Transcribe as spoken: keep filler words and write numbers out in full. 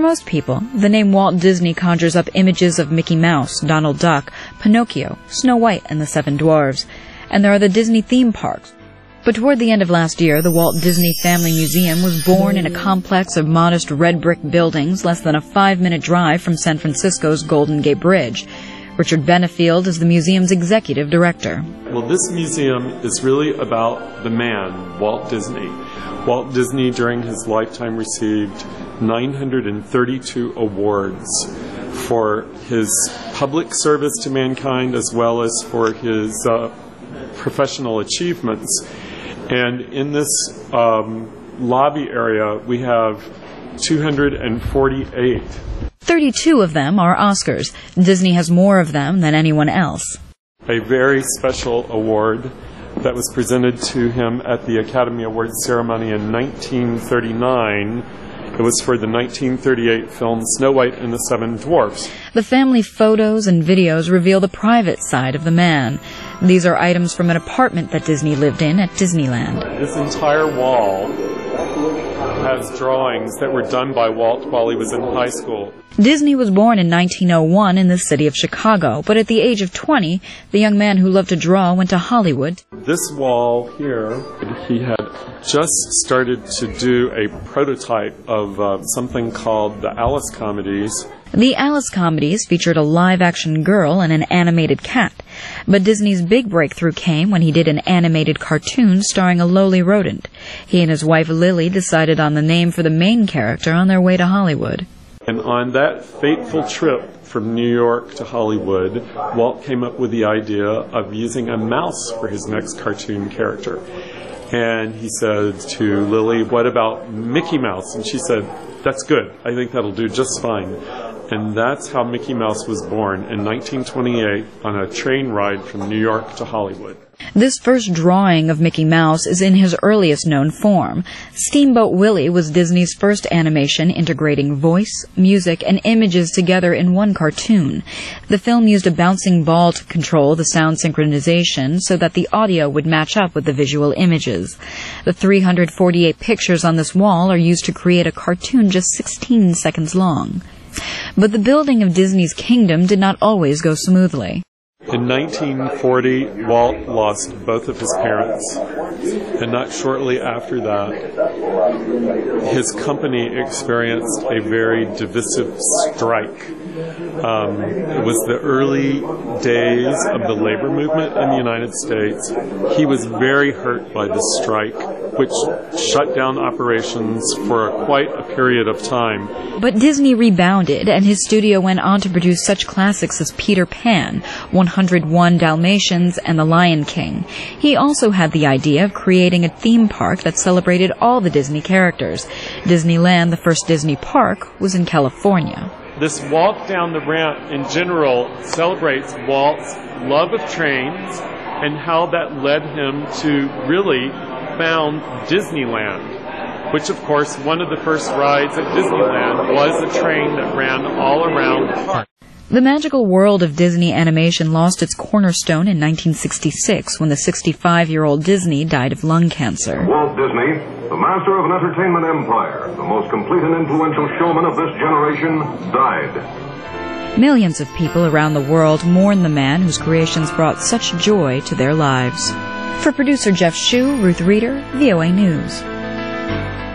most people, the name Walt Disney conjures up images of Mickey Mouse, Donald Duck, Pinocchio, Snow White, and the Seven Dwarfs. And there are the Disney theme parks. But toward the end of last year, the Walt Disney Family Museum was born in a complex of modest red brick buildings less than a five-minute drive from San Francisco's Golden Gate Bridge. Richard Benefield is the museum's executive director. Well, this museum is really about the man, Walt Disney. Walt Disney, during his lifetime, received nine hundred thirty-two awards for his public service to mankind as well as for his uh, professional achievements. And in this um, lobby area, we have two hundred forty-eight. thirty-two of them are Oscars. Disney has more of them than anyone else. A very special award that was presented to him at the Academy Awards ceremony in nineteen thirty-nine. It was for the nineteen thirty-eight film Snow White and the Seven Dwarfs. The family photos and videos reveal the private side of the man. These are items from an apartment that Disney lived in at Disneyland. This entire wall has drawings that were done by Walt while he was in high school. Disney was born in nineteen oh one in the city of Chicago, but at the age of twenty, the young man who loved to draw went to Hollywood. This wall here, he had just started to do a prototype of uh, something called the Alice Comedies. The Alice Comedies featured a live-action girl and an animated cat. But Disney's big breakthrough came when he did an animated cartoon starring a lowly rodent. He and his wife Lily decided on the name for the main character on their way to Hollywood. And on that fateful trip from New York to Hollywood, Walt came up with the idea of using a mouse for his next cartoon character. And he said to Lily, "What about Mickey Mouse?" And she said, "That's good. I think that'll do just fine." And that's how Mickey Mouse was born in nineteen twenty-eight on a train ride from New York to Hollywood. This first drawing of Mickey Mouse is in his earliest known form. Steamboat Willie was Disney's first animation integrating voice, music, and images together in one cartoon. The film used a bouncing ball to control the sound synchronization so that the audio would match up with the visual images. The three hundred forty-eight pictures on this wall are used to create a cartoon just sixteen seconds long. But the building of Disney's kingdom did not always go smoothly. In nineteen forty, Walt lost both of his parents, and not shortly after that, his company experienced a very divisive strike. Um, it was the early days of the labor movement in the United States. He was very hurt by the strike, which shut down operations for a, quite a period of time. But Disney rebounded, and his studio went on to produce such classics as Peter Pan, one hundred one Dalmatians, and The Lion King. He also had the idea of creating a theme park that celebrated all the Disney characters. Disneyland, the first Disney park, was in California. This walk down the ramp in general celebrates Walt's love of trains and how that led him to really found Disneyland, which of course one of the first rides at Disneyland was a train that ran all around the park. The magical world of Disney animation lost its cornerstone in nineteen sixty-six when the sixty-five-year-old Disney died of lung cancer. Walt Disney, the master of an entertainment empire, the most complete and influential showman of this generation, died. Millions of people around the world mourn the man whose creations brought such joy to their lives. For producer Jeff Shue, Ruth Reeder, V O A News.